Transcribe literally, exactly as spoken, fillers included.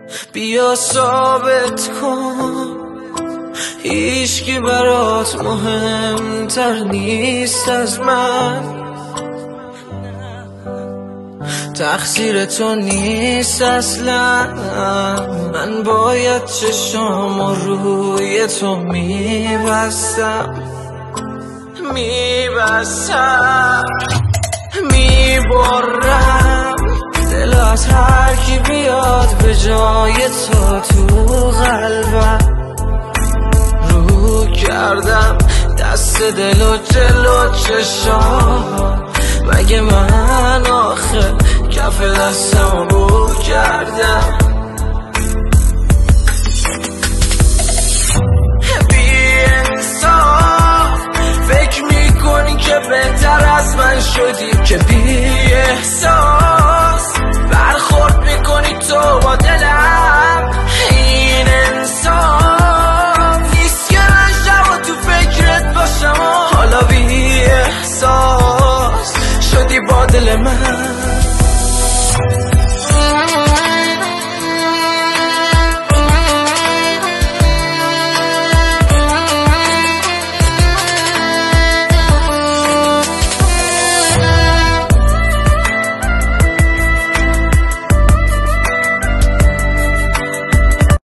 بیا ثابت کن هیچکی برات مهمتر نیست از من، تقصیر تو نیست اصلا. من باید چشام روی تو میبستم میبستم میبرم دل از هر کی بیاد به جای تو تو قلبم. رو کردم دست دل و جلو چشام، مگه من آخه کف دستم بو کردم. بی انصاف فکر میکنی که بهتر از من شدی، که بی احساس